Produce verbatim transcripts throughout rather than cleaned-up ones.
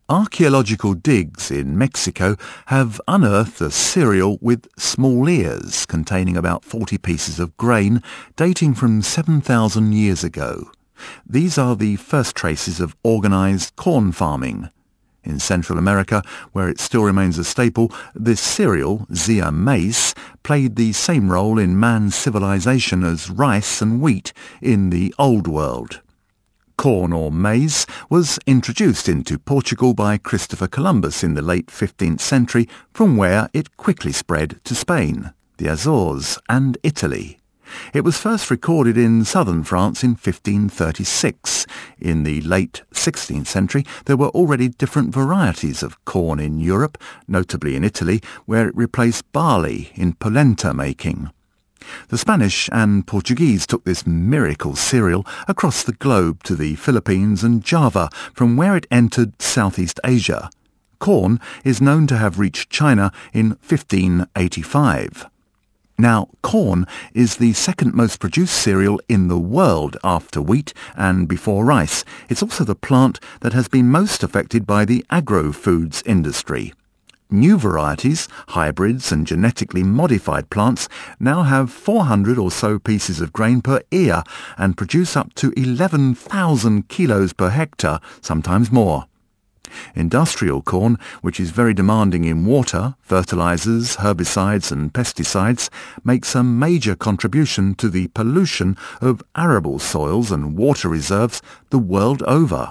Archaeological digs in Mexico have unearthed a cereal with small ears containing about forty pieces of grain dating from seven thousand years ago. These are the first traces of organised corn farming. In Central America, where it still remains a staple, this cereal, Zea mays, played the same role in man's civilization as rice and wheat in the Old World. Corn or maize was introduced into Portugal by Christopher Columbus in the late fifteenth century, from where it quickly spread to Spain, the Azores and Italy. It was first recorded in southern France in fifteen thirty-six. In the late sixteenth century, there were already different varieties of corn in Europe, notably in Italy, where it replaced barley in polenta making. The Spanish and Portuguese took this miracle cereal across the globe to the Philippines and Java, from where it entered Southeast Asia. Corn is known to have reached China in fifteen eighty-five. Now, corn is the second most produced cereal in the world after wheat and before rice. It's also the plant that has been most affected by the agro-foods industry. New varieties, hybrids and genetically modified plants now have four hundred or so pieces of grain per ear and produce up to eleven thousand kilos per hectare, sometimes more. Industrial corn, which is very demanding in water, fertilizers, herbicides and pesticides, makes a major contribution to the pollution of arable soils and water reserves the world over.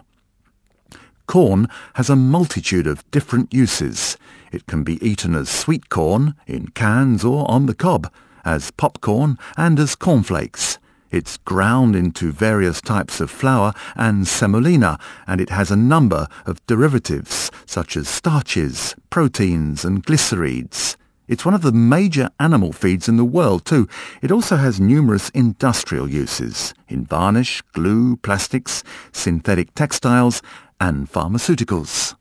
Corn has a multitude of different uses. It can be eaten as sweet corn, in cans or on the cob, as popcorn and as cornflakes. It's ground into various types of flour and semolina, and it has a number of derivatives such as starches, proteins and glycerides. It's one of the major animal feeds in the world too. It also has numerous industrial uses in varnish, glue, plastics, synthetic textiles and pharmaceuticals.